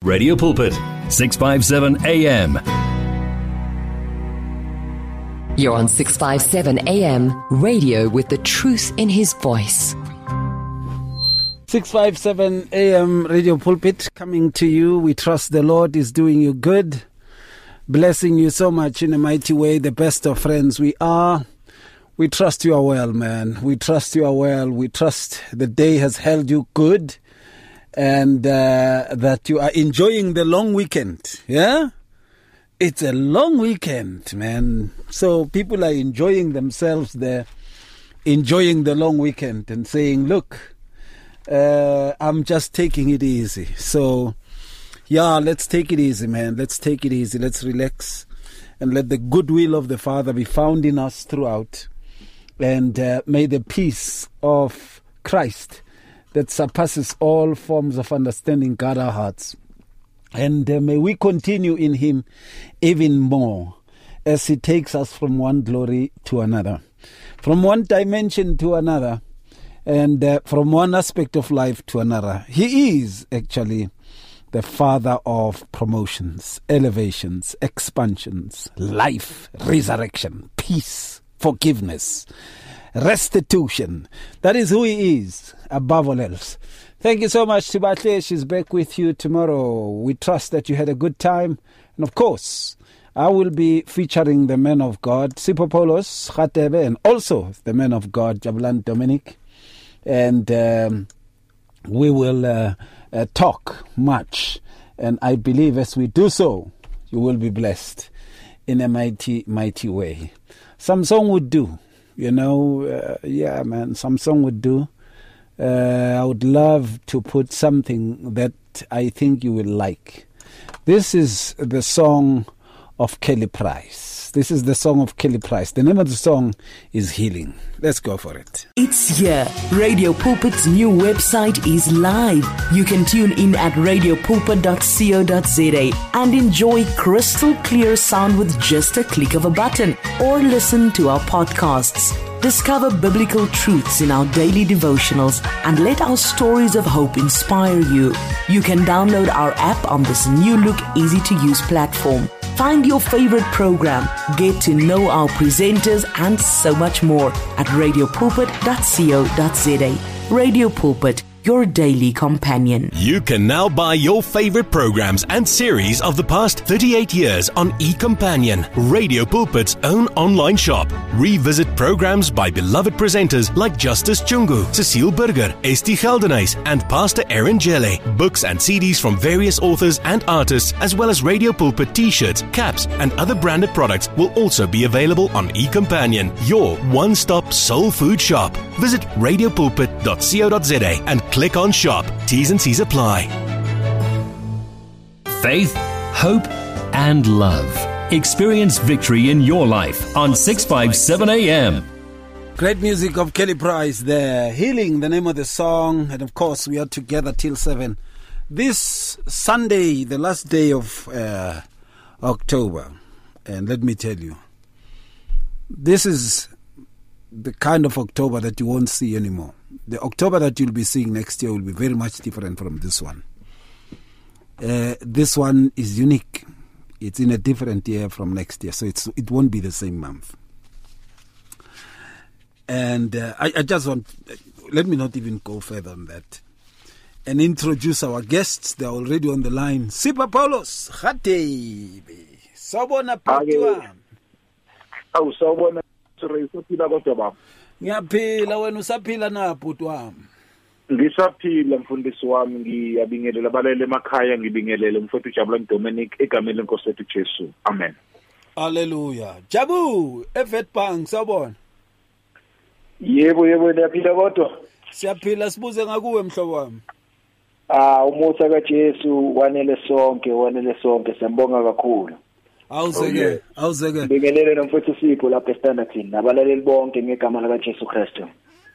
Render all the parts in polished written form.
Radio Pulpit, 657 AM. You're on 657 AM, radio with the truth in his voice. 657 AM Radio Pulpit coming to you. We trust the Lord is doing you good, blessing you so much in a mighty way. The best of friends we are. We trust you are well, man. We trust you are well. We trust the day has held you good and that you are enjoying the long weekend. Yeah? It's a long weekend, man. So people are enjoying themselves there, enjoying the long weekend and saying, look, I'm just taking it easy. So, yeah, let's take it easy, man. Let's take it easy. Let's relax and let the goodwill of the Father be found in us throughout. And may the peace of Christ that surpasses all forms of understanding guard our hearts. And may we continue in him even more as he takes us from one glory to another, from one dimension to another, and from one aspect of life to another. He is actually the Father of promotions, elevations, expansions, life, resurrection, peace, forgiveness, restitution. That is who he is, above all else. Thank you so much, Tibatle. She's back with you tomorrow. We trust that you had a good time. And of course, I will be featuring the man of God, Sipho Paulos Khatebe, and also the man of God, Jabulani Dominic. And we will talk much. And I believe as we do so, you will be blessed in a mighty, mighty way. Some song would do, you know. Yeah, man, some song would do. I would love to put something that I think you will like. This is the song of Kelly Price. This is the song of Kelly Price. The name of the song is Healing. Let's go for it. It's here. Radio Pulpit's new website is live. You can tune in at radiopulpit.co.za and enjoy crystal clear sound with just a click of a button, or listen to our podcasts. Discover biblical truths in our daily devotionals and let our stories of hope inspire you. You can download our app on this new look, easy-to-use platform. Find your favorite program, get to know our presenters, and so much more at radiopulpit.co.za. Radio Pulpit, your daily companion. You can now buy your favorite programs and series of the past 38 years on eCompanion, Radio Pulpit's own online shop. Revisit programs by beloved presenters like Justice Chungu, Cecile Burger, Esti Geldenhuys, and Pastor Aaron Jelle. Books and CDs from various authors and artists, as well as Radio Pulpit t-shirts, caps, and other branded products will also be available on eCompanion, your one-stop soul food shop. Visit radiopulpit.co.za and click on shop. T's and C's apply. Faith, hope, and love. Experience victory in your life on 657 AM. Great music of Kelly Price there. Healing, the name of the song. And of course, we are together till 7. This Sunday, the last day of October. And let me tell you, this is the kind of October that you won't see anymore. The October that you'll be seeing next year will be very much different from this one. This one is unique. It's in a different year from next year, so it won't be the same month. And I just want, let me not even go further on that, and introduce our guests. They're already on the line. Sipho Paulos Khatebe. Sawubona bhuti wami. Sawubona usaphila kodwa baba. Ngiyaphila, wena usaphila na bhuti wami? Ngisaphila mfundisi wami, ngiyabingelela abalele emakhaya, ngibingelele mfowethu Jabulani Dominic egameni lenkosi yethu Jesu. Amen. Hallelujah. Jabu, eVetbank sawubona? Yebo niyaphila kodwa? Siyaphila, sibuze ngakuwe mhlobo wami. Umusa kaJesu wanele sonke, siyambonga kakhulu. Awuzeke. Ngibingelele nomfowethu Sipho lapha eStandardini nabalaleli bonke ngegama lika Jesu Kristu.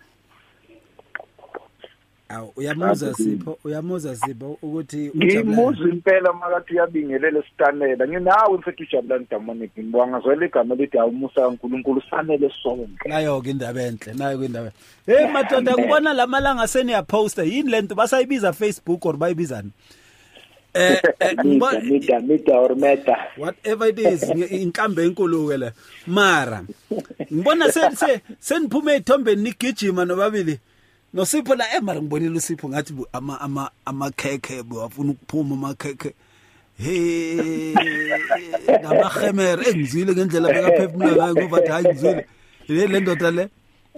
Uyamuza Sipho ukuthi ngimuza impela makathi uyabingelela sitanela nginawe mfethu Jabulani Dominic ngibonga zwele igama lithi awumusa kaNkulunkulu sanele sonke. Nayo ke indaba enhle. Hey madoda, kubona lamalanga seniya poster yini lento basayibiza Facebook or bayibizani? Mita or meta. Whatever it is, inkambe enkulu le. Mara. Ngibona seniphume ithombe nigijima nobabili. Nosipho la emara ngibonile uSipho ngathi amakhekhe bafuna ukuphuma amakhekhe. Hey, namakhemere engizwile ngendlela bekaphefumula ngayo ngoba hayi ngizwile. Le ndoda le.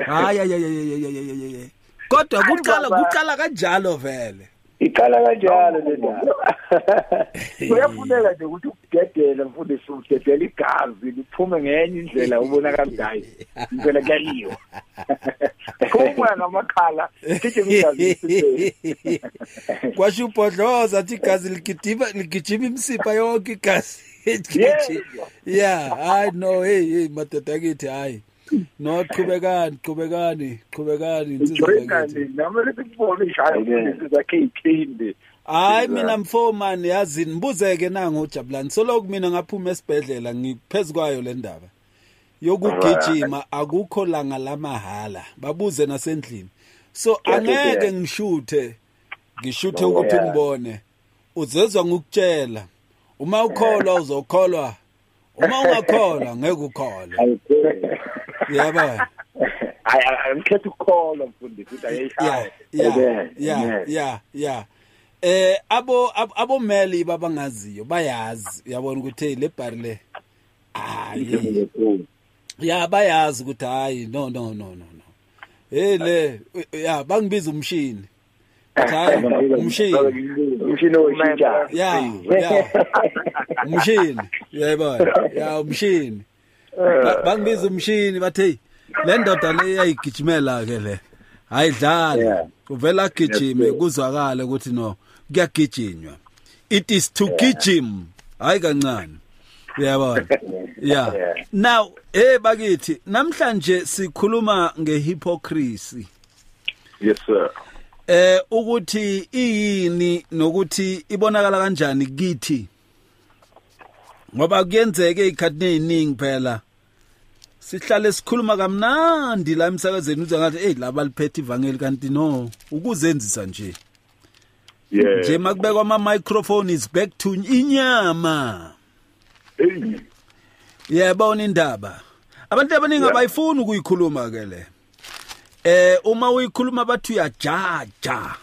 Hayi. Kodwa kuqala kanjalo vele. Iqala kanjalo le ndaba. Kuyafuneka nje ukuthi ugedele mfundisi ugedele igazi liphume ngenye indlela ubonakala ngayo. Impela kuyaliwa. Kuma ngamakhala sithi ngiyazi. Kwasho ubhodloza athi igazi ligijima imsipha yonke igazi. Yeah, I know. Hey madoda kithi hayi. No qhubekani insizwa nami sikubona ishayo zakhe iphinde hayi mina mfowman yazi nibuzeke nangu uJabulani solo mina ngaphuma esibhedlela ngiphezukwayo le ndaba yokugijima akukho langa lamahala babuze nasendlini so angeke ngishuthe ukuthi ngibone uzezwa ngikutshela uma ukholwa uzokholwa uma ungakholwa ngeke ukholwe yaba ngikhetha ukholwa mfundisi ukuthi ayishaya abo meli babangaziyo bayazi uyabona ukuthi le bar le bayazi ukuthi hayi no le bangibiza umshini hayi umshini oyishintsha umshini yayibona umshini bangibiza umshini bathi le ndoda le yayigijimela ke le ayidlala uvela gijime kuzwakala ukuthi no kuyagijinywa it is to gijim hayi kancane uyabona now bakithi namhlanje sikhuluma ngehypocrisy yes sir ukuthi iyini nokuthi ibonakala kanjani kithi ngoba kuyenzeke ikhathi eziningi phela sihlale sikhuluma kamnandi la emsakazweni uza ngathi laba liphethe ivangeli kanti no ukuzenzisa nje nje makubekwa ama microphone is back to inyama yabona indaba abantu abaningi abayifuni ukuyikhuluma ke le uma uyikhuluma bathi uyajaja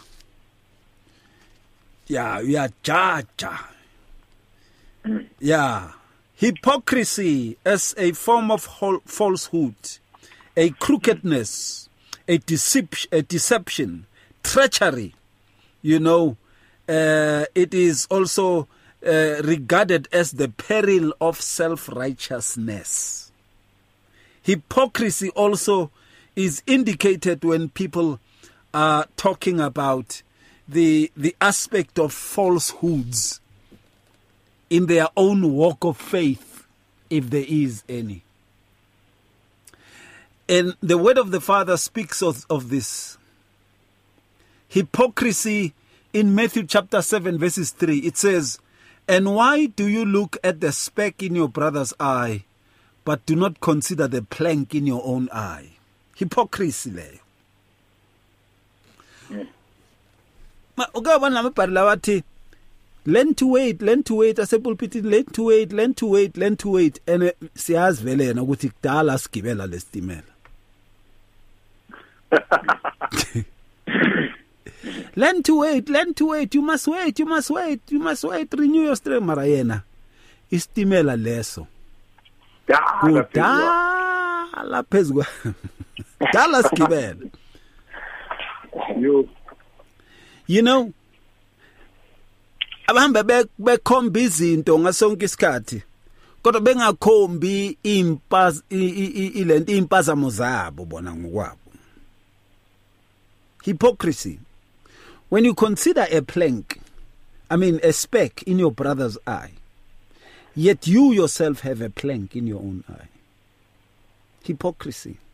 uyajaja hypocrisy as a form of falsehood, a crookedness, a deception, treachery. You know, it is also regarded as the peril of self-righteousness. Hypocrisy also is indicated when people are talking about the aspect of falsehoods in their own walk of faith, if there is any. And the word of the Father speaks of this. Hypocrisy in Matthew chapter 7 verses 3, it says, "And why do you look at the speck in your brother's eye, but do not consider the plank in your own eye?" Hypocrisy leyo. Ukabona amabhari lawathi learn to wait asepulpitini learn to wait and siyazi vele yena ukuthi kudala sigibela lesitimela learn to wait you must wait renew your strength mara yena isitimela leso kudala phezulu dala sigibela you know abahamba bekhomba izinto ngasonke isikhathi kodwa bengakhombi ilento impazamo zabo bona ngokwabo. Hypocrisy. When you consider a speck in your brother's eye, yet you yourself have a plank in your own eye. Hypocrisy.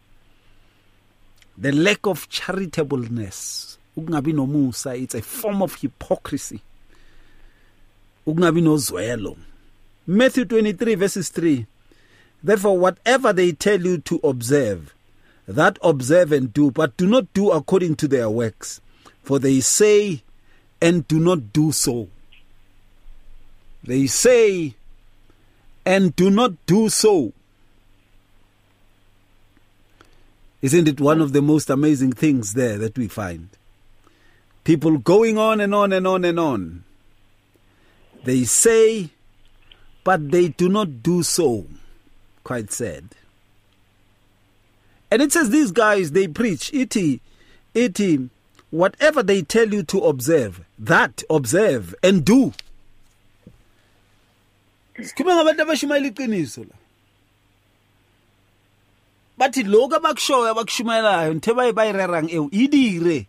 The lack of charitableness. Ukungabi nomusa, it's a form of hypocrisy. Ukungabi nozwelo. Matthew 23 verses 3. Therefore, whatever they tell you to observe, that observe and do, but do not do according to their works. For they say and do not do so. They say and do not do so. Isn't it one of the most amazing things there that we find? People going on and on and on and on. They say, but they do not do so. Quite sad. And it says these guys, they preach, whatever they tell you to observe, that observe and do. Bathi lokho abakushoyo abakushumayelayo nthe bayirerang ewu idire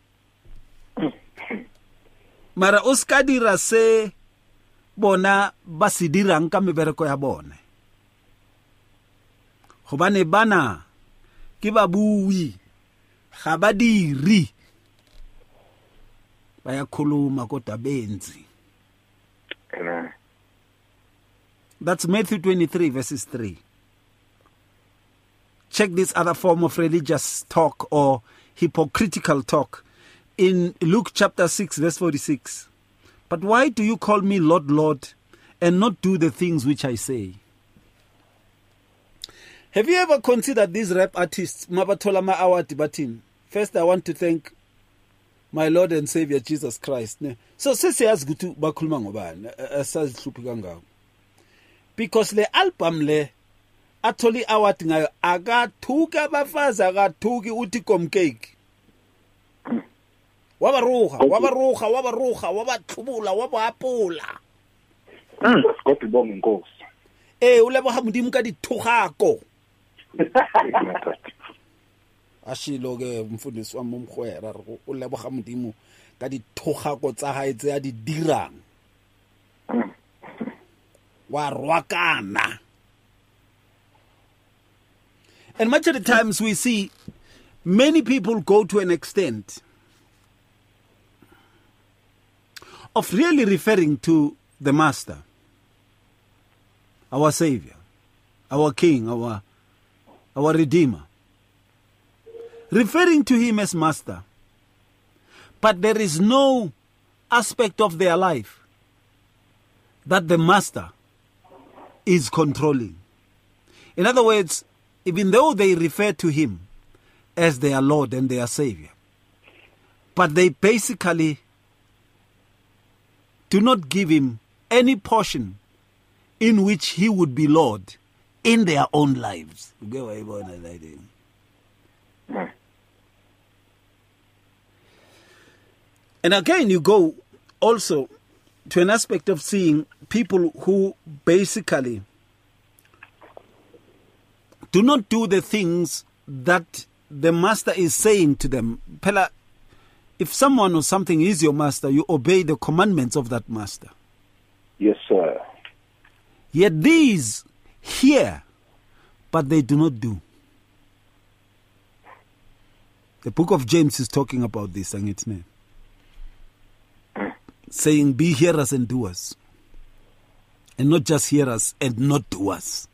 mara uskadira se bona basidirang ka mebereko ya bona gobane bana ke babui ga badiri bayakhuluma kodwa benzi. That's Matthew 23 verses 3. Check this other form of religious talk or hypocritical talk in Luke chapter 6 verse 46. But why do you call me Lord, Lord, and not do the things which I say? Have you ever considered these rap artists? Mabatola ma award batin. First, I want to thank my Lord and Savior Jesus Christ. So sesiyazi ukuthi bakhuluma ngobani asazihluphi kangako. Because le album le atholi award ngayo akathuka abafazi akathuki uthi komcake. Wabaruha wabathubula wabapula. Kodwa ibonga inkosi. Uleboga modimo ka dithugako. Ashilo ke mfundisi wa momgwera o leboga modimo ka dithugako tsa hae tse a di dirang. Wa rwakana. And much of the times we see many people go to an extent of really referring to the Master, our Savior, our King, our Redeemer, referring to Him as Master. But there is no aspect of their life that the Master is controlling. In other words, even though they refer to Him as their Lord and their Savior, but they basically do not give Him any portion in which He would be Lord in their own lives. And again, you go also to an aspect of seeing people who basically do not do the things that the Master is saying to them. Pela, if someone or something is your master, you obey the commandments of that master. Yes, sir. Yet these hear, but they do not do. The book of James is talking about this, and its name, saying, be hearers and doers, and not just hearers and not doers.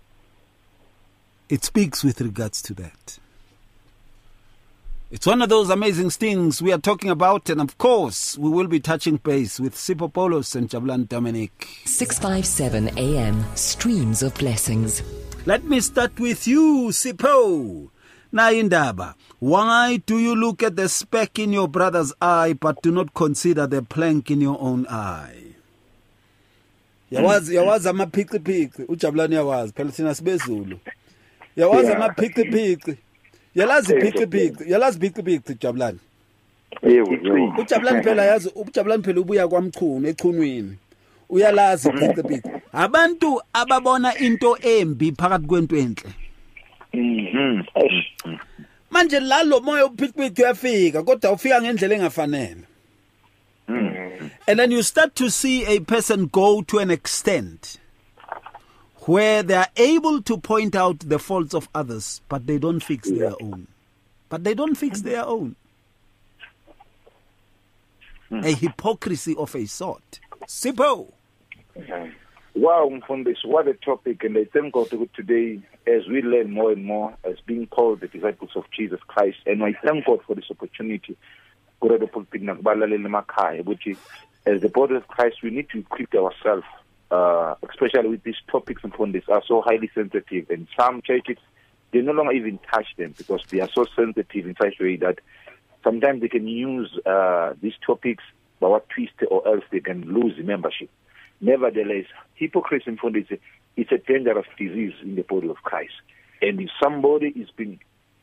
It speaks with regards to that. It's one of those amazing things we are talking about, and of course, we will be touching base with Sipho Paulos and Jabulani Dominic. 657 AM, Streams of Blessings. Let me start with you, Sipho. Naindaba, why do you look at the speck in your brother's eye but do not consider the plank in your own eye? Yawazi amaphiciphici, uJabulani yawazi, phela thina sibezulu. Yawazi amaphiciphici. Yalazi phiciphici Jabulani. uJabulani phela yazi uJabulani phela ubuya kwamchunu echunwini. Uyalazi phiciphici. Abantu ababona into embi phakathi kwento enhle. Manje lalo moya uphiciphici uyafika kodwa ufika ngendlela engafanele. And then you start to see a person go to an extent where they are able to point out the faults of others, but they don't fix their own. A hypocrisy of a sort. Sipho. Wow, Mfundisi, what a topic. And I thank God today as we learn more and more as being called the disciples of Jesus Christ. And I thank God for this opportunity. Which is, as the body of Christ, we need to equip ourselves especially with these topics and fundis, are so highly sensitive, and some churches, they no longer even touch them because they are so sensitive in such a way that sometimes they can use these topics by what twist, or else they can lose membership. Nevertheless, hypocrisy in fundis, it's a dangerous disease in the body of Christ. And if somebody is being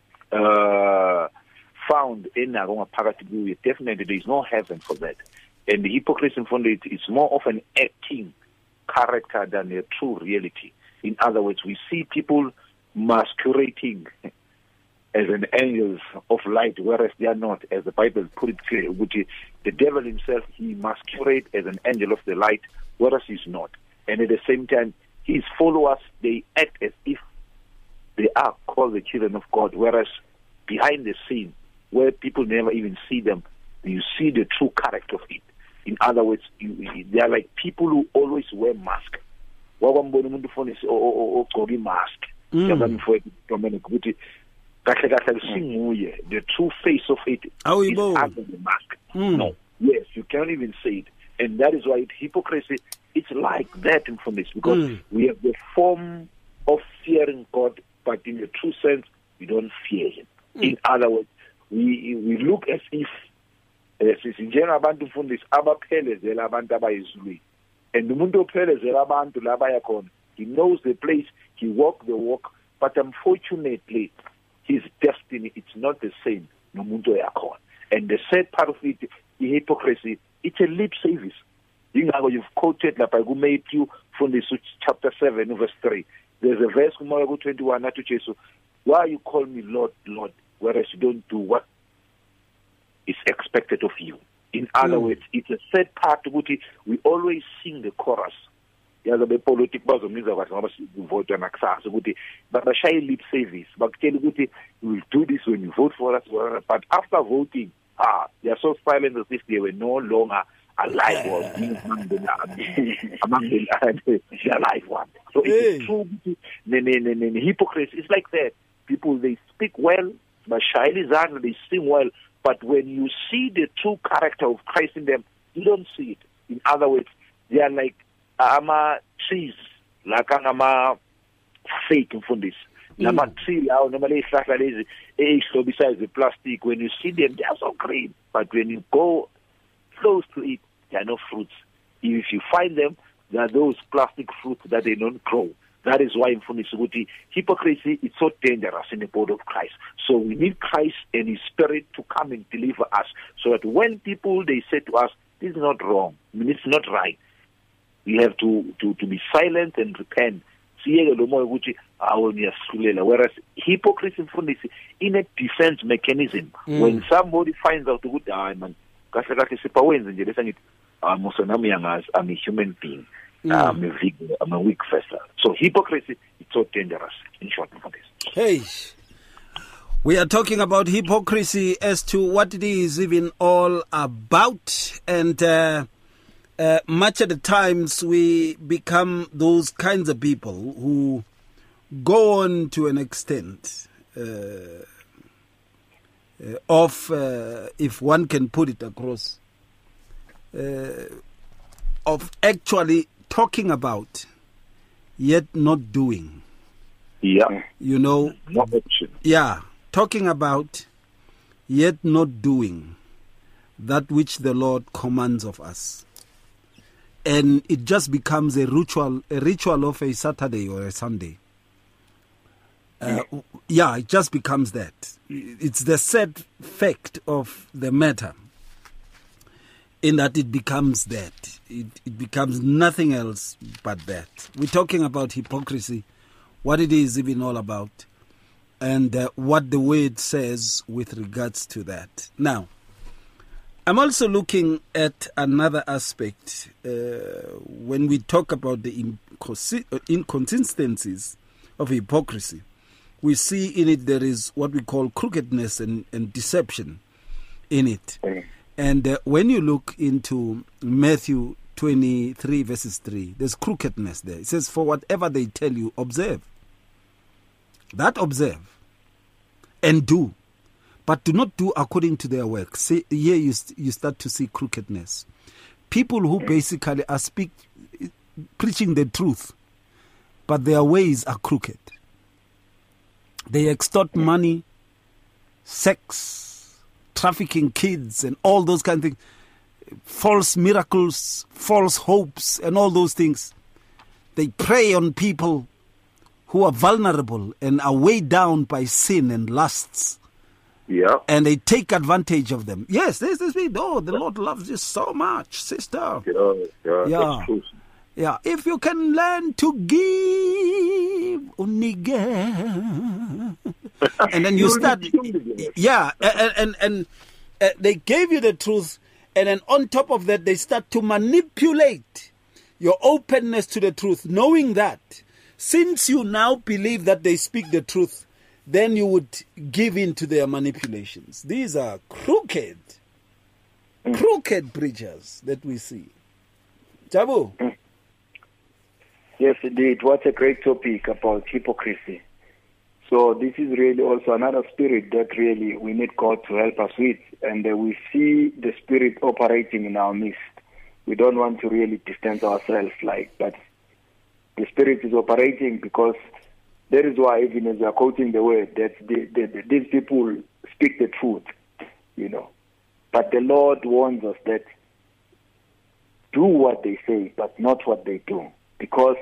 found in a party, definitely there is no heaven for that. And the hypocrisy in fundis is more of an acting character than a true reality. In other words, we see people masquerading as an angels of light, whereas they are not, as the Bible put it clear, which is the devil himself, he masquerades as an angel of the light, whereas he's not. And at the same time, his followers, they act as if they are called the children of God, whereas behind the scene, where people never even see them, you see the true character of it. In other words, they are like people who always wear masks. The true face of it is under the mask. No, yes, you can't even say it. And that is why hypocrisy, it's like that in this, because we have the form of fearing God, but in the true sense, we don't fear Him. In other words, we look as if, sinjena abantu fundisa abaphelezela abantu abayizulwini, and umuntu ophelezela abantu la baya khona, he knows the place, he walk the walk, but unfortunately his destiny, it's not the same nomuntu yakhona. And the sad part of it, the hypocrisy, it's a lip service. You've quoted like by Matthew from the chapter 7 verse 3. There's a verse 21 to Jesus, why you call me Lord, Lord, whereas you don't do what is expected of you. In other words, it's a sad part of it. We always sing the chorus. But shy lip service. But tell you we'll do this when you vote for us. But after voting, they are so silent as if they were no longer alive or among the alive one. So it's true. The hypocrisy is like that. People, they speak well, but shyly they sing well. But when you see the true character of Christ in them, you don't see it. In other words, they are like trees, like fake in fundis. Tree, normally besides the plastic, when you see them, they are so green. But when you go close to it, there are no fruits. If you find them, there are those plastic fruits that they don't grow. That is why in Funisuguti, hypocrisy is so dangerous in the body of Christ. So we need Christ and His Spirit to come and deliver us, so that when people, they say to us, this is not wrong, it's not right, we have to be silent and repent. Whereas hypocrisy in a defense mechanism, when somebody finds out, I'm a human being. I'm a weak vessel. So hypocrisy is so dangerous, in short for this. Hey, we are talking about hypocrisy as to what it is even all about. And much of the times we become those kinds of people who go on to an extent of, if one can put it across, of actually talking about, yet not doing. Yeah. No action. Yeah. Talking about, yet not doing that which the Lord commands of us. And it just becomes a ritual of a Saturday or a Sunday. It just becomes that. It's the sad fact of the matter, in that it becomes that. It becomes nothing else but that. We're talking about hypocrisy, what it is even all about, and what the word says with regards to that. Now, I'm also looking at another aspect when we talk about the inconsistencies of hypocrisy. We see in it there is what we call crookedness and deception in it. And when you look into Matthew 23 verses 3, there's crookedness there. It says, for whatever they tell you, observe. That observe and do. But do not do according to their work. See, here you start to see crookedness. People who basically preaching the truth, but their ways are crooked. They extort money, sex, trafficking kids, and all those kind of things. False miracles, false hopes, and all those things. They prey on people who are vulnerable and are weighed down by sin and lusts. Yeah. And they take advantage of them. Yes, there's this thing. Oh, the Lord loves you so much, sister. Yeah. Yeah. Yeah. If you can learn to give, and then you start. Yeah. And they gave you the truth. And then on top of that, they start to manipulate your openness to the truth, knowing that since you now believe that they speak the truth, then you would give in to their manipulations. These are crooked preachers that we see. Jabu? Yes, indeed. What a great topic about hypocrisy. So this is really also another spirit that really we need God to help us with. And we see the spirit operating in our midst. We don't want to really distance ourselves but the spirit is operating, because that is why, even as we are quoting the word, that these people speak the truth, But the Lord warns us that do what they say, but not what they do. Because,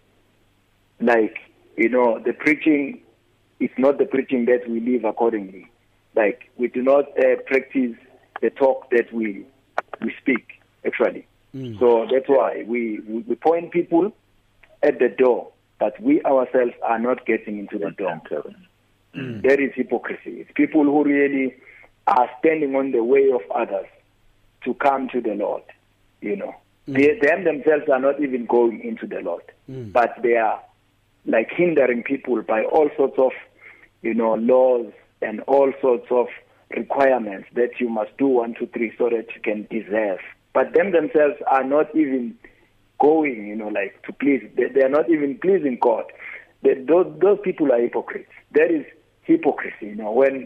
the preaching is not the preaching that we live accordingly. We do not practice the talk that we speak, actually. So that's why we point people at the door, but we ourselves are not getting into the door. That is hypocrisy. It's people who really are standing on the way of others to come to the Lord. They themselves are not even going into the Lord, but they are hindering people by all sorts of laws and all sorts of requirements that you must do 1, 2, 3 so that you can deserve. But themselves are not even going, to please. They are not even pleasing God. Those people are hypocrites. That is hypocrisy. When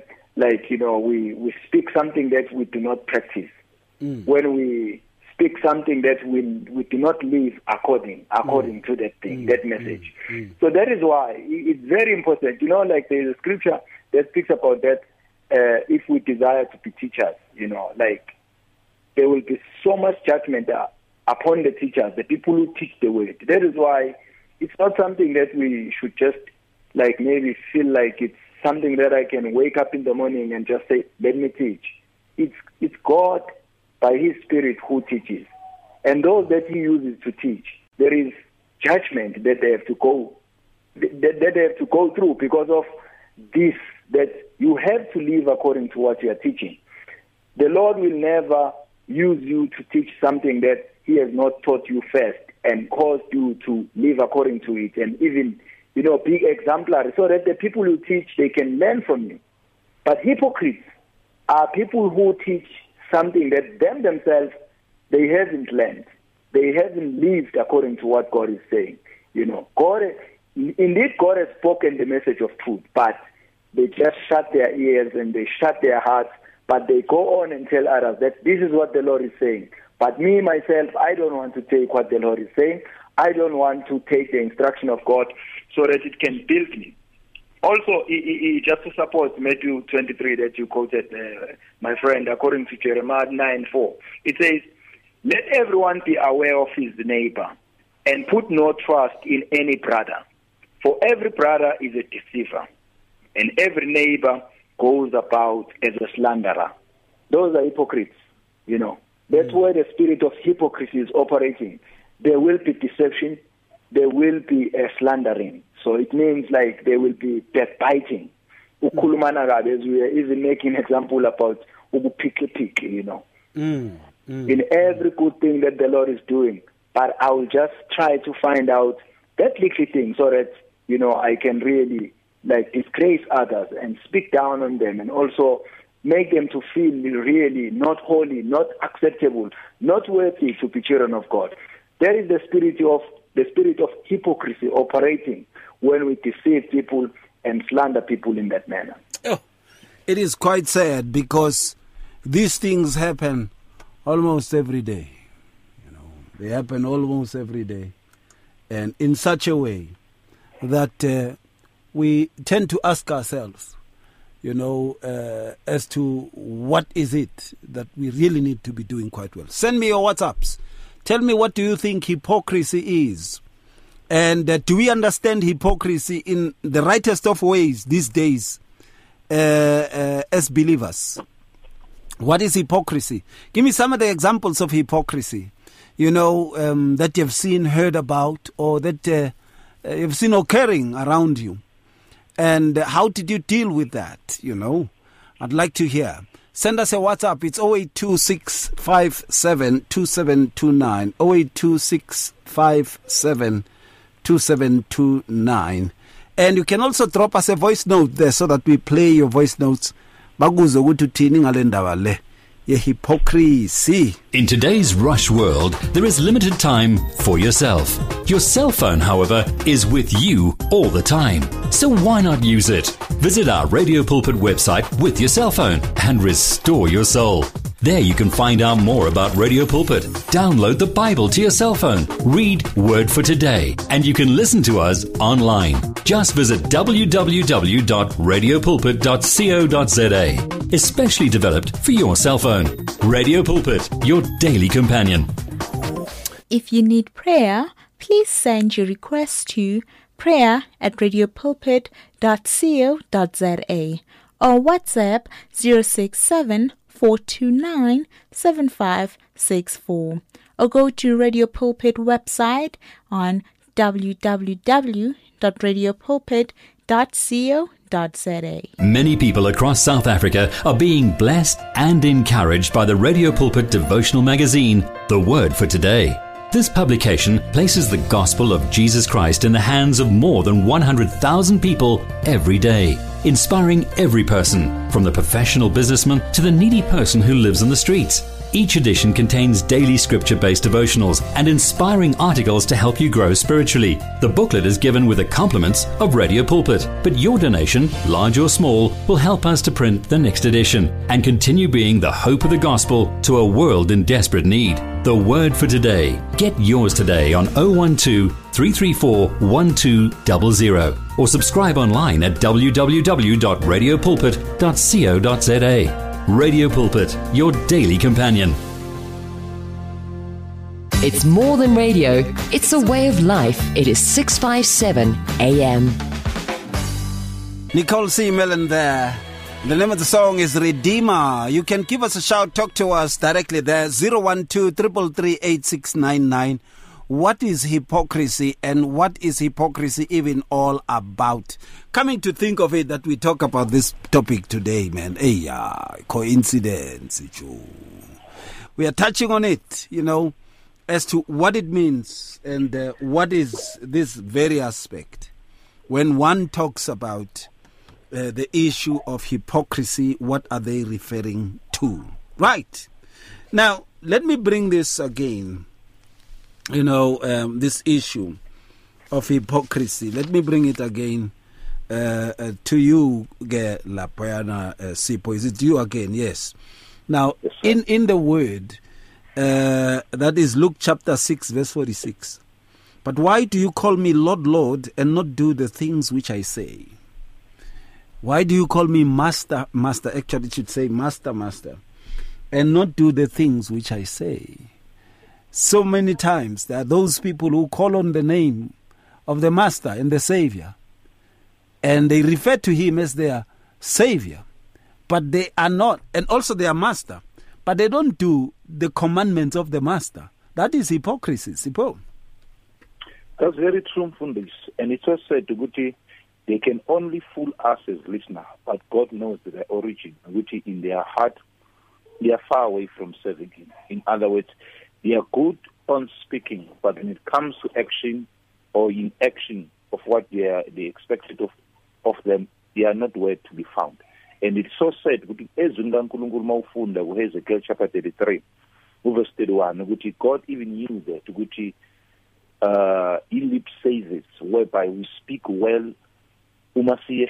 we speak something that we do not practice. When we speak something that we do not live according to that thing, that message. So that is why it's very important. There's a scripture that speaks about that. If we desire to be teachers, there will be so much judgment upon the teachers, the people who teach the word. That is why it's not something that we should just maybe feel like it's something that I can wake up in the morning and just say, let me teach. It's God by His Spirit who teaches. And those that He uses to teach, there is judgment that they have to go through because of this, that you have to live according to what you are teaching. The Lord will never use you to teach something that He has not taught you first and caused you to live according to it, and even be exemplary, so that the people who teach, they can learn from you. But hypocrites are people who teach something that themselves they haven't learned. They haven't lived according to what God is saying. God has spoken the message of truth, but they just shut their ears and they shut their hearts, but they go on and tell others that this is what the Lord is saying. But me, myself, I don't want to take what the Lord is saying. I don't want to take the instruction of God so that it can build me. Also, just to support Matthew 23 that you quoted, my friend, according to Jeremiah 9:4, it says, let everyone be aware of his neighbor and put no trust in any brother. For every brother is a deceiver, and every neighbor goes about as a slanderer. Those are hypocrites, That's where the spirit of hypocrisy is operating. There will be deception. There will be slandering. So it means there will be backbiting. As we are even making an example about in every good thing that the Lord is doing. But I will just try to find out that little thing so that, I can really disgrace others and speak down on them, and also make them to feel really not holy, not acceptable, not worthy to be children of God. That is the spirit of hypocrisy operating when we deceive people and slander people in that manner. Oh, it is quite sad because these things happen almost every day. They happen almost every day. and in such a way that we tend to ask ourselves, as to what is it that we really need to be doing quite well. Send me your WhatsApps. Tell me, what do you think hypocrisy is? And do we understand hypocrisy in the rightest of ways these days as believers? What is hypocrisy? Give me some of the examples of hypocrisy, that you've seen, heard about, or that you've seen occurring around you. And how did you deal with that? I'd like to hear. Send us a WhatsApp. It's 0826572729. 0826572729. And you can also drop us a voice note there so that we play your voice notes. Baguzo gututhini ngale ndaba le hypocrisy. In today's rush world, there is limited time for yourself. Your cell phone, however, is with you all the time. So why not use it? Visit our Radio Pulpit website with your cell phone and restore your soul. There you can find out more about Radio Pulpit. Download the Bible to your cell phone. Read Word for Today. And you can listen to us online. Just visit www.radiopulpit.co.za. Especially developed for your cell phone. Radio Pulpit, your daily companion. If you need prayer, please send your request to prayer@radiopulpit.co.za or WhatsApp 067-429-7564 or go to Radio Pulpit website on www.radiopulpit.co.za. Many people across South Africa are being blessed and encouraged by the Radio Pulpit devotional magazine, The Word for Today. This publication places the gospel of Jesus Christ in the hands of more than 100,000 people every day, inspiring every person, from the professional businessman to the needy person who lives on the streets. Each edition contains daily scripture-based devotionals and inspiring articles to help you grow spiritually. The booklet is given with the compliments of Radio Pulpit, but your donation, large or small, will help us to print the next edition and continue being the hope of the gospel to a world in desperate need. The Word for Today. Get yours today on 012-334-1200 or subscribe online at www.radiopulpit.co.za. Radio Pulpit, your daily companion. It's more than radio. It's a way of life. It is 657 AM. Nicole C. Mellon there. The name of the song is Redeemer. You can give us a shout, talk to us directly there, 012-333-8699. What is hypocrisy, and what is hypocrisy even all about? Coming to think of it, that we talk about this topic today, man. Hey, coincidence. We are touching on it, as to what it means and what is this very aspect. When one talks about the issue of hypocrisy, what are they referring to? Right. Now, let me bring this again. This issue of hypocrisy. Let me bring it again to you, Lapoyana Sipo. Is it you again? Yes. Now, yes, in the word, that is Luke chapter 6, verse 46. But why do you call me Lord, Lord, and not do the things which I say? Why do you call me Master, Master? Actually, it should say Master, Master, and not do the things which I say. So many times there are those people who call on the name of the Master and the Savior, and they refer to him as their Savior, but they are not, and also their Master, but they don't do the commandments of the Master. That is hypocrisy, Sipo. That's very true, Fundis. And it's also said to Guti, they can only fool us as listeners, but God knows their origin. Guti, in their heart, they are far away from serving him. In other words, they are good on speaking, but when it comes to action or in action of what they expected of them, they are not where to be found. And it's so said, Ezekiel chapter 33, verse 31, God even knew that lip says whereby we speak well. When they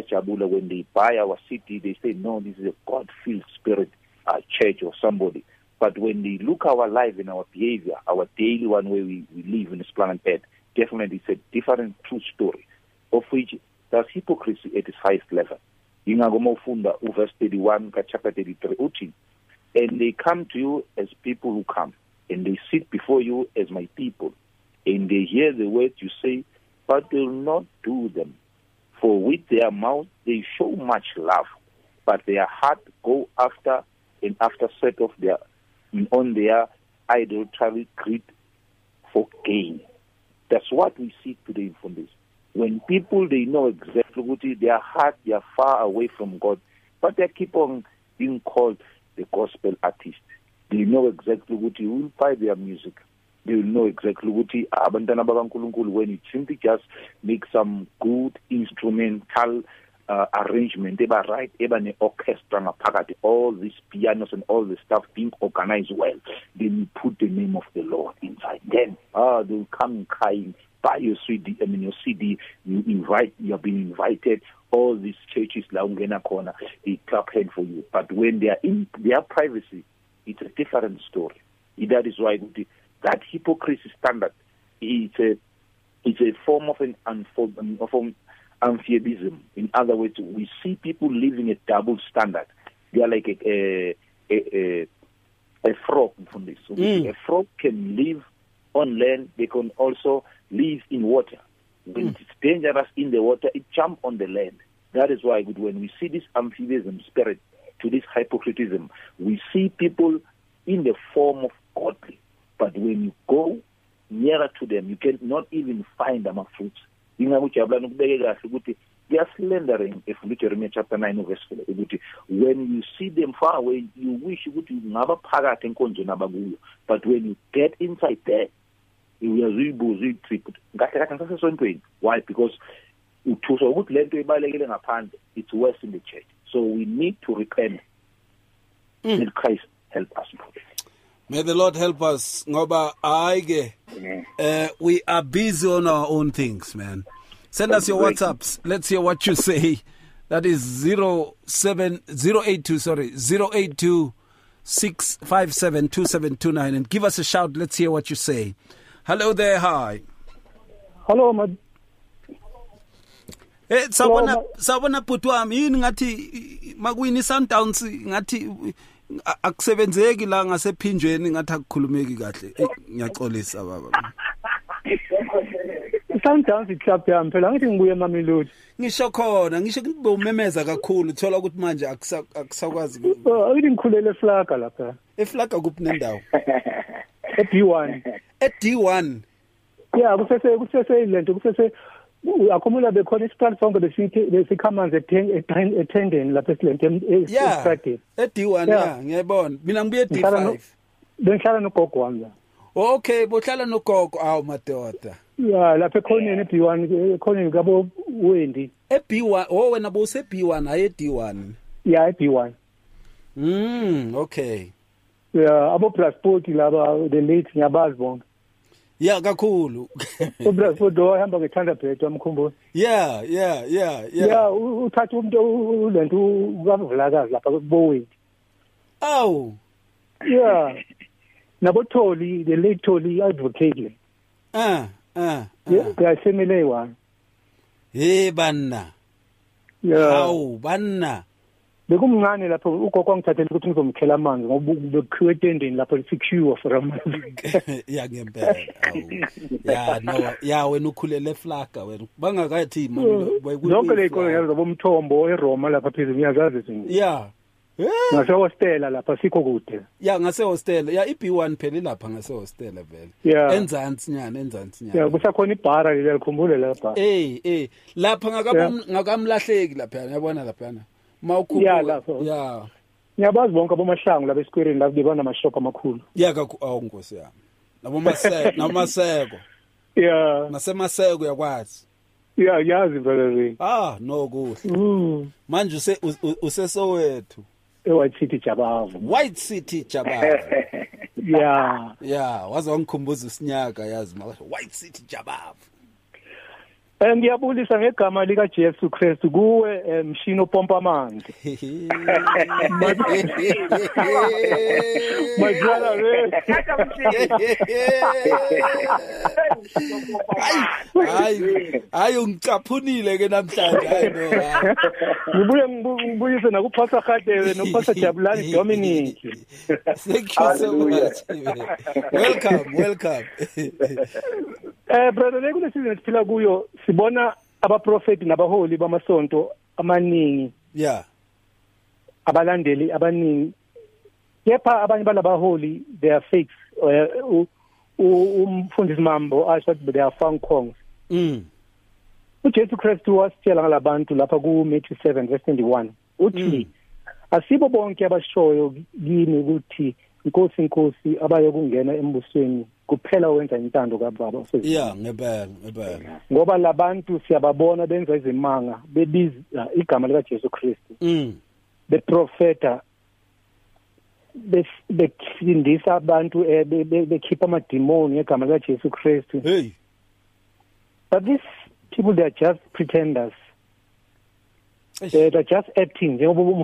buy our city, they say, no, this is a God-filled spirit church or somebody. But when they look our life and our behavior, our daily one way we live in this planet Earth, definitely it's a different true story, of which there's hypocrisy at its highest level. Verse 31, chapter 33, and they come to you as people who come, and they sit before you as my people, and they hear the words you say, but they will not do them. For with their mouth they show much love, but their heart go after and after set of their on their idolatry greed for gain. That's what we see today from this. When people, they know exactly what their heart, they are far away from God, but they keep on being called the gospel artist. They know exactly what you will buy their music. They will know exactly what when you simply just make some good instrumental arrangement, they write even an orchestra, all these pianos and all the stuff being organized well. Then you put the name of the Lord inside. Then they'll come crying, buy your CD. Your CD. You have been invited. All these churches, Laungena Corner, they clap hand for you. But when they are in their privacy, it's a different story. That is why that hypocrisy standard is a form of amphibiism. In other words, we see people living a double standard. They are like a frog from this. So a frog can live on land. They can also live in water. When it's dangerous in the water, it jumps on the land. That is why when we see this amphibiism spirit to this hypocritism, we see people in the form of godly. But when you go nearer to them, you cannot even find them fruits. They are slandering. If we Jeremiah chapter 9 verse 4, when you see them far away, you wish you would never pagat and conjure. But when you get inside there, you are really tripped. Why? Because it's worse in the church. So we need to repent. Let Christ help us. May the Lord help us. Ngoba we are busy on our own things, man. Send us your WhatsApps. Let's hear what you say. That is 082 657 2729, and give us a shout. Let's hear what you say. Hello there. Hi. Hello, mad. Sabona putu wami yini ngathi makwini Sundowns ngathi akusebenzeki la ngasephinjweni ngathi akukhulumeki kahle. Ngiyaxolisa baba. Sundowns iclub yami phela ngithi ngibuye eMamelodi. Ngisho khona, ngisho kube umemeza kakhulu uthola ukuthi manje akusakwazi. Ngithi ngikhulele eFlaga lapha. eFlaga kuphi nendawo? eD1. eD1. Yeah, kusese lento kusese akhumula bekhona isiqala sonke besikhamanzi ethendeni lapha esilento eStrade. eD1 yeah, ngiyabona. Mina ngibuye eD5. Bengihlala nogogo wami la. Okay, bohlala nogogo awu madoda. Yeah, lapha ekhoneni eB1 ekhoneni ngabo Wendi. eB1 wena bose B1 aye D1. Yeah, eB1. Okay. Yeah, abo transport laba the late ngiyabazi bonke. Yeah, kakhulu. Transport ohamba ngeThunderbird wamkhumbuza. Yeah. Yeah, uthatha umuntu lento ukavulakazi lapha kuBowendi. Oh. Yeah. Nabotholi, the late Tholi advocate. Yeah, semele one. Hey banna. Yeah. Awu banna. Bekumncane lapho ugogo angithathele ukuthi ngizomkhela amanzi ngoba bekhiwe etendeni lapho lifikshiwa for amanzi. Ya ngempela. Yeah, no. Yeah, wena ukhulele eFlaga wena. Bangakathi manje zonke le ikolo yazo bomthombo eRoma lapha phezulu ngiyazazi izinto. Yeah. Ngase hostela lapha sikho kude. Yeah, ngase hostela. Yeah, iB1 phela lapha ngase hostela vele. Yeah. Enzansi nyana. Yeah, kusakhona ibhara leli likhumbule lapha. Lapha ngakamlahleki lapha yabona lapha. Yeah, yeah. Ngiyabazi bonke abomahlangu laba eSquareni la bebona amashop amakhulu. Yeah, Nkosi yami. Nabomaseko. Yeah. Nasemaseko yakwazi. Yeah, yazi vele. No kuhle. Manje usesowethu. White City Jabavu. Yeah, waze wangikhumbuza usinyaka yazi White City Jabavu. Ngiyabulisa ngegama lika Jesu Kristu kuwe mshini opompa amanzi. Majwala we. Hayi ungicaphunile ke namhlanje hayi no. Ngibuyise nakuphatha Khadebe nophatha Jabulani Dominic. Thank you so much. Welcome. Brother lekule season siphila kuyo sibona abaprofeti nabaholi bamasonto amaningi. Yeah. Abalandeli abaningi. Kepha abanye balabaholi they are fakes. Umfundisi Mambo asho ukuthi they are found kongs. uJesu Kristu wasitshela ngalabantu lapha ku Matthew 7:21 uthi asibo bonke abashoyo yini ukuthi inkosi abaye kungena embusweni kuphela wenza intando kaBaba osezulwini. Yeah, ngempela. Ngoba labantu siyababona benza izimanga bebiza igama lika Jesu Kristu. Beprofeta besindisa abantu bekhipha amademoni ngegama lika Jesu Kristu. Hey. But these people, they are just pretenders. They're just acting.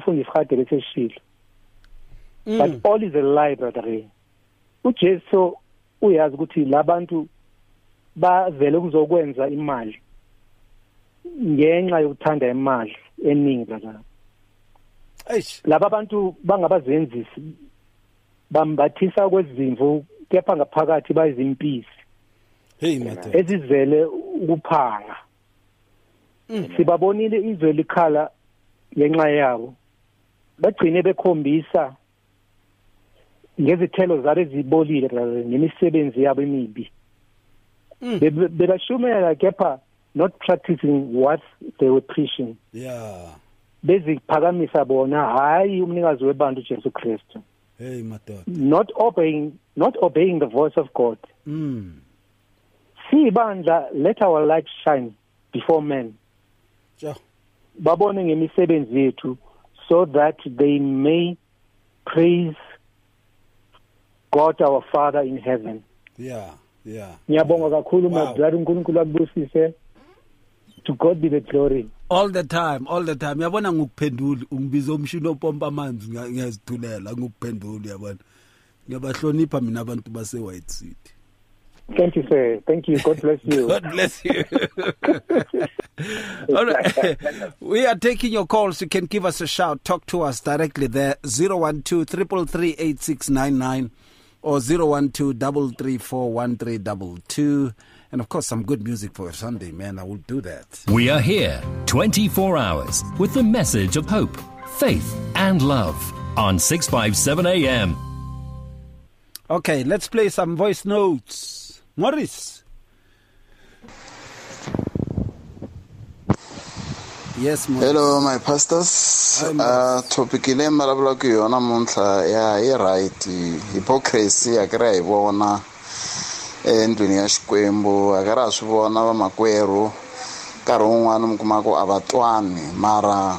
But all is a lie, brother. uJesu uyazi ukuthi labantu bavele kuzokwenza imali ngenxa yokuthanda imali eningi brother. Laba abantu bangabazenzisi bambathisa kwezimvu kepha ngaphakathi bayizimpisi. Hey mate. Ezizele ukuphanga. Sibabonile izwe likhala ngenxa yabo. Bagcine bekhombisa ngezithelo zabo ezibolile nemisebenzi yabo emibi. Bebashumela kepha not practicing what they were preaching. Yeah. Beziphakamisa bona hayi umnikazi webantu Jesu Kristu. Hey madoda. Not obeying the voice of God. Sibandla, let our light shine before men. Ja. Babone ngemisebenzi yethu so that they may praise God our Father in heaven. Yeah. Ngiyabonga kakhulu madlala uNkulunkulu akubusise. To God be the glory. All the time. Yabona ngikuphendula ungibiza umshini opompa amanzi ngiyazithulela ngikuphendula yabona. Ngiyabahlonipha mina abantu base White City. Thank you, sir. Thank you. God bless you. God bless you. All right. We are taking your calls. You can give us a shout. Talk to us directly there. 012-333-8699 or 012-334-1322. And of course, some good music for Sunday, man. I will do that. We are here 24 hours with the message of hope, faith, and love on 657 AM. Okay, let's play some voice notes. Morris. Yes, Morris. Hello, my pastors. Topic ile malabula ku yona monthla ya right hypocrisy akara ibona endweni ya Xikwembu akara swivona va makwerhu nkarhi wun'wana mkumako avatwani mara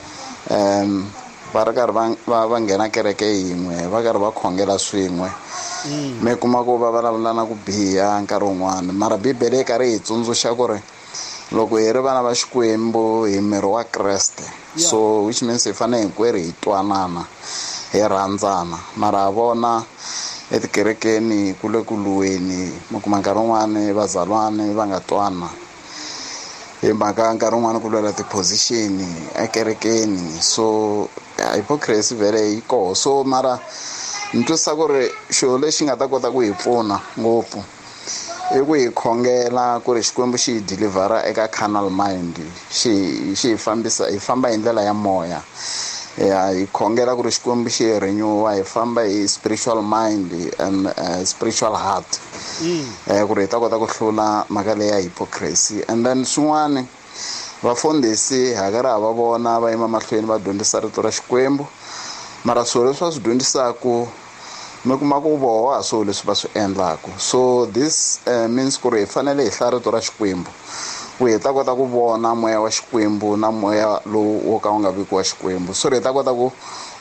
va ri karhi va nghena kereke yin'we va karhi va khongela swin'we me kuma ku va vulavulana ku biha nkarhi wun'wana mara Bibele yi karhi hi tsundzuxa ku ri loko hi ri vana va Xikwembu hi miri wa Kreste so which means hi fanele hinkwerhu hi twanana hi rhandzana mara vona etikerekeni kule kuluweni mukuma nkarhi wun'wana vazalwane va nga twana hi mhaka nkarhi wun'wana ku lwela ti-position ekerekeni so hypocrisy vele yi koho so mara ntwisa ku ri xilo lexi nga ta kota ku hi pfuna ngopfu i ku hi khongela ku ri Xikwembu xi hi delivera eka carnal mind xi hi famba hi ndlela ya moya hi khongela ku ri Xikwembu xi hi renewa hi famba hi spiritual mind and spiritual heart ku ri hi ta kota ku hlula mhaka leyi ya hypocrisy and then swin'wana vafundhisi hakari ha va vona va yima mahlweni va dyondzisa rito ra Xikwembu mara swilo leswi va swi dyondzisaka mi kuma ku voho swilo leswi va swi endlaka so this means ku ri hi fanele hi hlaya rito ra Xikwembu ku hi ta kota ku vona moya wa Xikwembu na moya lowu wo ka wu nga viki wa Xikwembu so hi ta kota ku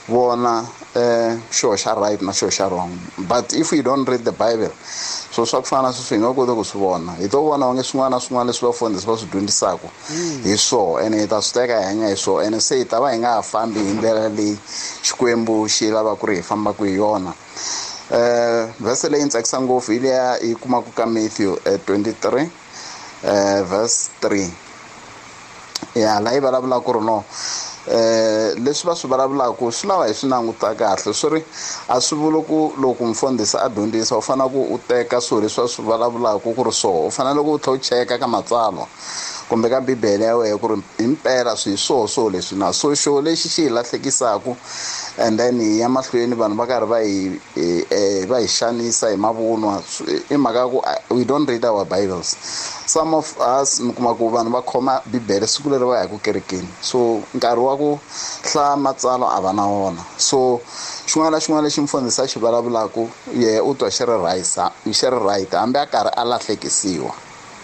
vona sure xa right na sure xa wrong. But if we don't read the Bible, so swa ku fana swi nga kota ku swi vona. Hi to vona onge swin'wana swin'wana leswi vafundhisi va swi dyondzisaka hi swo, ene hi ta swi teka hi hanya hi swo, ene se hi ta va hi nga ha fambi hi ndlela leyi Xikwembu xi lava ku ri hi fambaka hi yona. Verse leyi tsakisa ngopfu hi leya yi kumaka ka Matthew 23 verse 3. Ya la yi vulavula ku ri no leswi va swi vulavulaka swi lava hi swi languta kahle, swi ri a swi vuli ku loko mfundhisi a dyondzisa u fanele ku u teka swilo leswi swi vulavulaka ku ri so, u fanele ku u tlhela u cheka ka matsalwa kumbe ka Bibele ya wena ku ri impela swi so leswi na so xo lexi xi hi lahlekisaka, and then ya mahlweni vanhu va karhi va hi xanisa hi mavunwa i mhaka ku we don't read our Bibles. Some of us mi kuma ku vanhu va khoma Bibele siku leri va ya ku kerekeni, so nkarhi wa ku hlaya matsalwa a va na wona. So xin'wana lexi mfundhisi a xi vulavulaka ye u twa xi ri right hambi a karhi a lahlekisiwa.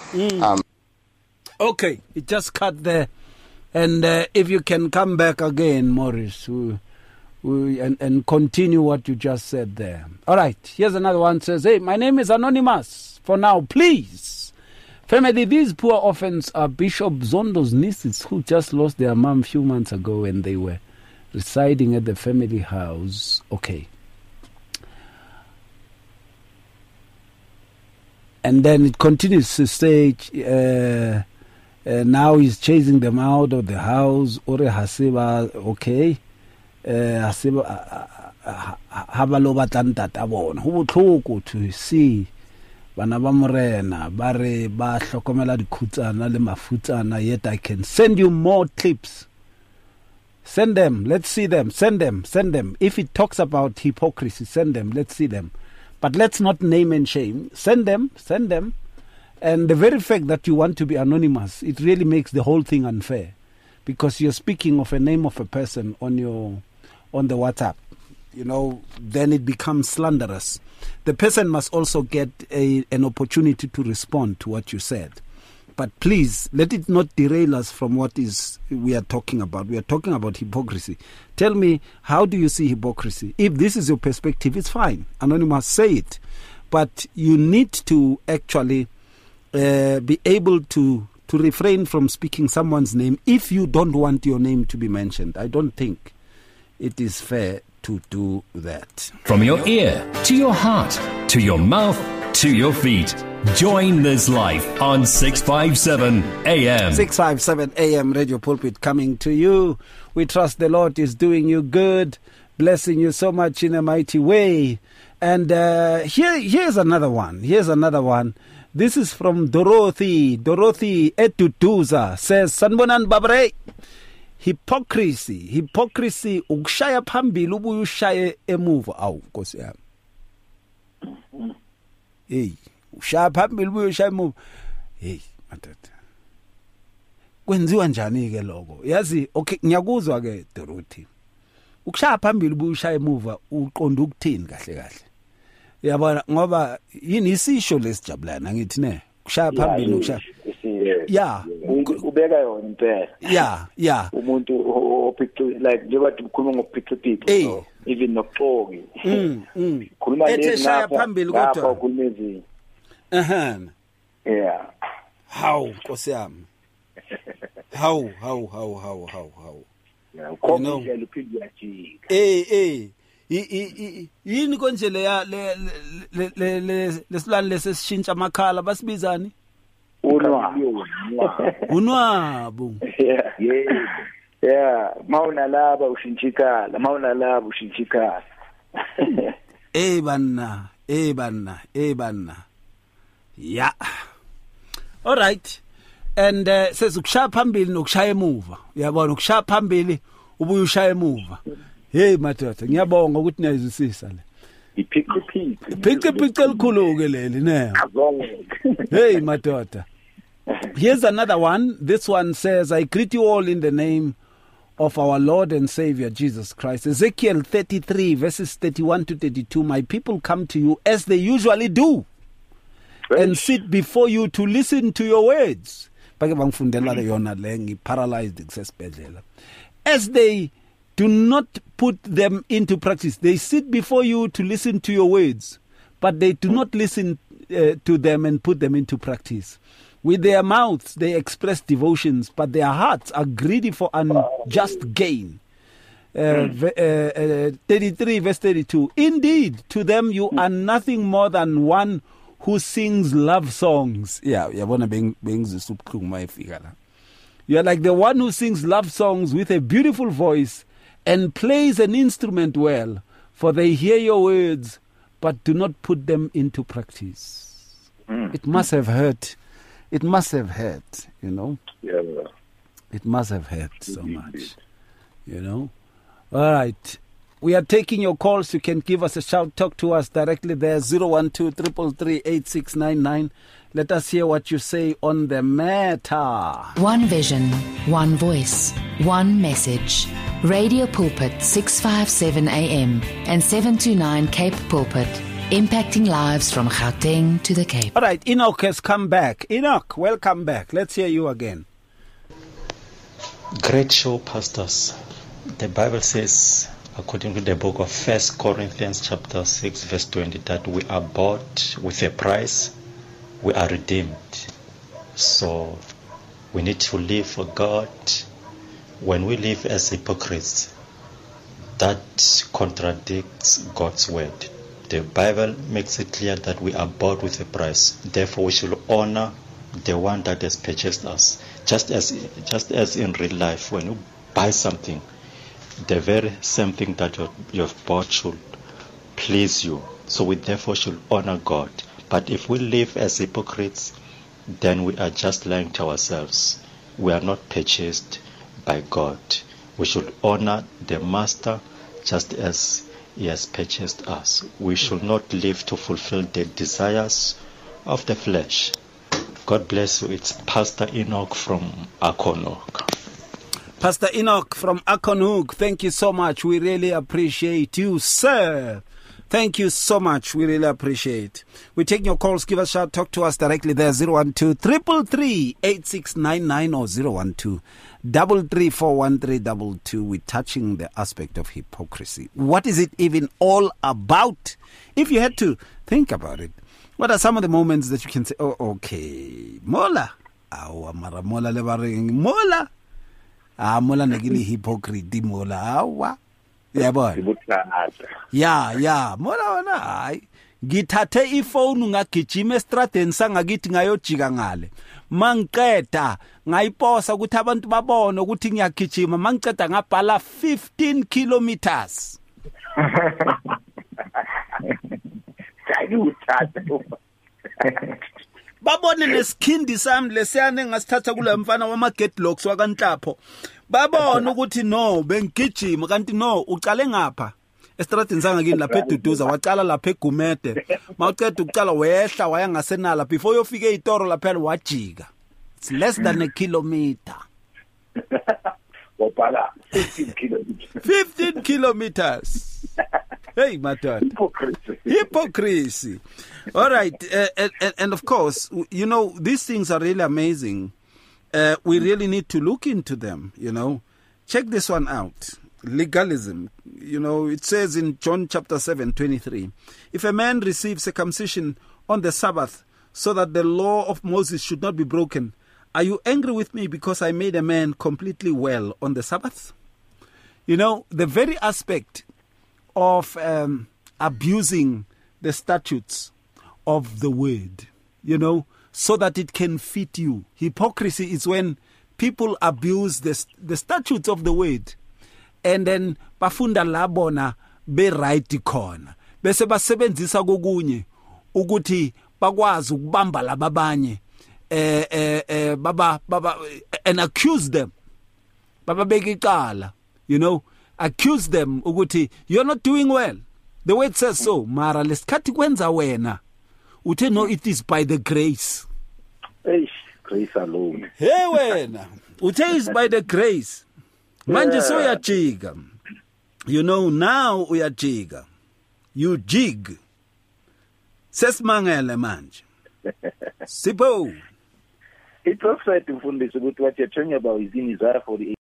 Okay, it just cut there. And if you can come back again, Morris, and continue what you just said there. All right, here's another one. Says, hey, my name is Anonymous. For now, please. Family, these poor orphans are Bishop Zondo's nieces who just lost their mom a few months ago when they were residing at the family house. Okay. And then it continues to say, now he's chasing them out of the house. Ore hasiba, okay. Hasiba habaloba tantata bona. Ho botlhoko to see bana ba morena ba re ba hlokomela dikhutsana le mafutsana, yet I can send you more clips. Send them. Let's see them. Send them. If it talks about hypocrisy, send them. Let's see them. But let's not name and shame. Send them. And the very fact that you want to be anonymous, it really makes the whole thing unfair, because you're speaking of a name of a person on the WhatsApp. You know, then it becomes slanderous. The person must also get an opportunity to respond to what you said. But please, let it not derail us from what we are talking about. We are talking about hypocrisy. Tell me, how do you see hypocrisy? If this is your perspective, it's fine. Anonymous, say it. But you need to actually be able to refrain from speaking someone's name if you don't want your name to be mentioned. I don't think it is fair to do that. From your ear to your heart to your mouth to your feet. Join this life on 657 AM. 657 AM Radio Pulpit coming to you. We trust the Lord is doing you good, blessing you so much in a mighty way. And here's another one. This is from Dorothy. Dorothy Etutuza says, Sanbonan Babre, hypocrisy, ukushaya phambili ubuye ushaye emuva. Awu Nkosi yami. Hey, ushaya phambili ubuye ushaye emuva. Hey, madoda. Kwenziwa njani ke lokho? Yazi, okay, ngiyakuzwa ke Dorothy. Ukushaya phambili ubuye ushaye emuva uqonda ukuthini kahle. Yabona ngoba yini isisho lesijabulana ngithi ne kushaya phambili ukushaya ubeka yona impela umuntu opicture like njengoba ukhuluma ngoPicture so even noxoki khuluma lezi shaya phambili kodwa ukhuluma ezinye how Nkosi yami how ukhomile luphinde yajika yini konje le lesilwane lesishintsha amakhala basibizani unwabu mauna laba ushinchikala banna yeah, all right. And says ukushaya phambili nokushaya emuva, uyabona ukushaya phambili ubuye ushaya emuva. Hey madoda, ngiyabonga ukuthi niyazwisisa le. Iphice elikhulu ke leli ne. Hey madoda. Here's another one. This one says, I greet you all in the name of our Lord and Savior Jesus Christ. Ezekiel 33 verses 31 to 32. My people come to you as they usually do and sit before you to listen to your words. Bake bangifundela yona le ngiparalyzed kusesibhedlela. As they do not put them into practice. They sit before you to listen to your words, but they do not listen to them and put them into practice. With their mouths, they express devotions, but their hearts are greedy for unjust gain. 33 verse 32. Indeed, to them you are nothing more than one who sings love songs. You are like the one who sings love songs with a beautiful voice and plays an instrument well, for they hear your words but do not put them into practice. It must have hurt. It must have hurt, you know. Yeah. It must have hurt so much, you know. All right. We are taking your calls. You can give us a shout. Talk to us directly there. 012-333-8699. Let us hear what you say on the matter. One vision, one voice, one message. Radio Pulpit, 657 AM and 729 Cape Pulpit. Impacting lives from Gauteng to the Cape. All right, Enoch has come back. Enoch, welcome back. Let's hear you again. Great show, pastors. The Bible says, according to the book of 1 Corinthians chapter 6, verse 20, that we are bought with a price, we are redeemed. So we need to live for God. When we live as hypocrites, that contradicts God's word. The Bible makes it clear that we are bought with a price. Therefore, we should honor the one that has purchased us. Just as in real life, when you buy something, the very same thing that you have bought should please you. So we therefore should honor God. But if we live as hypocrites, then we are just lying to ourselves. We are not purchased by God. We should honor the Master just as He has purchased us. We should not live to fulfill the desires of the flesh. God bless you. It's Pastor Enoch from Akonhoek. Pastor Enoch from Akonhoek, thank you so much. We really appreciate you, sir. Thank you so much. We really appreciate. We take your calls. Give us a shout. Talk to us directly there. 012-333-8699 or 012-334-1322. We're touching the aspect of hypocrisy. What is it even all about? If you had to think about it, what are some of the moments that you can say, oh, okay, Mola. Mola lebaring Mola. Mola negili hypocrite Mola. Awa. Yeah, boy. Yeah. Mola wana hayi. Ngithathe ifone ngagijima estradeni sangakithi ngayojika ngale. Mangiqeda ngayiposa ukuthi abantu babone ukuthi ngiyagijima, mangiceda ngabhala 15 kilometers. Babone nesikhindi sami lesiyane ngasithatha kule mfana wama-Getlocks wakanhlapho. Babona ukuthi no bengigijima kanti no ucale ngapha estradini sangakini lapha eduduza wacala lapha eGumede. Mawuceda ukucala wehla waya ngasenala before yofika ezitoro lapha wajika. It's less than a kilometer. Wapala 15 kilometers. 15 kilometers. Hey, my God. Hypocrisy. All right. And of course, you know, these things are really amazing. We really need to look into them, you know. Check this one out. Legalism. You know, it says in John chapter 7:23, if a man receives circumcision on the Sabbath so that the law of Moses should not be broken, are you angry with me because I made a man completely well on the Sabbath? You know, the very aspect of abusing the statutes of the word, you know, so that it can fit you. Hypocrisy is when people abuse the statutes of the word and then bafunda labona be right khona bese basebenzisa kokunye ukuthi bakwazi ukubamba lababanye baba and accuse them, baba beka icala, you know, accuse them ukuthi you're not doing well. The word says so. Mara lesikhathi kwenza wena uthe no, it is by the grace. Grace alone. Hey wena uthe is by the grace. Manje so uyajika. You know, now uyajika. You jig. Sesimangele manje. Sipho. It's also to fundisa ukuthi what you're talking about is in Isaiah 48.